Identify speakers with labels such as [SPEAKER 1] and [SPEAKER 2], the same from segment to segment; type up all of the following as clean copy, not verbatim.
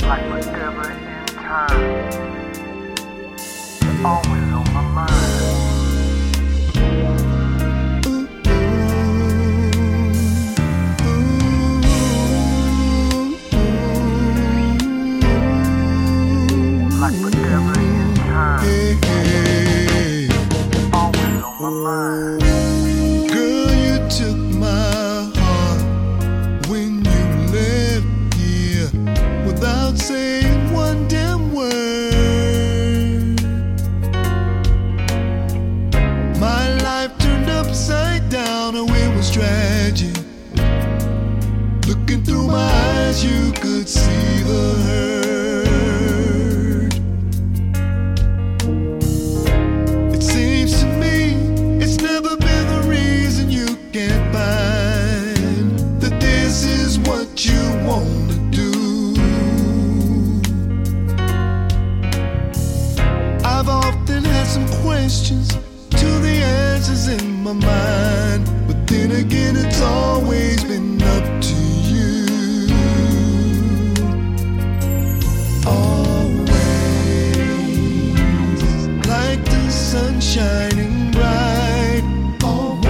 [SPEAKER 1] like whatever in time, you're always on my mind. Like whatever in time, you're always on my mind.
[SPEAKER 2] Girl, you took my heart when you left here without saying one damn word. My life turned upside down, oh it was tragic. Looking through my eyes, you could see the hurt. It seems to me it's never been the reason you can't find that this is what you want to do. I've often had some questions to the answers in my mind, but then again it's always been up to you. Always like the sun shining bright. Always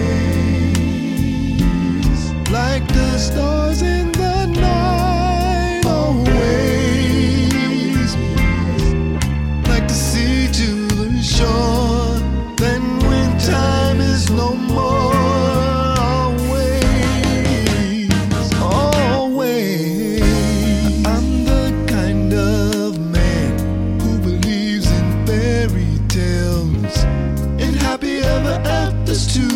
[SPEAKER 2] like the stars in the night. Always like the sea to the shore. Then when time is no more. Always, always. I'm the kind of man who believes in fairy tales and happy ever afters too.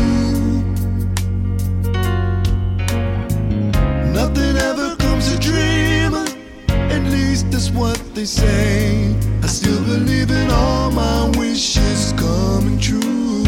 [SPEAKER 2] Nothing ever comes a dreamer, at least that's what they say. I still believe in all my wishes coming true.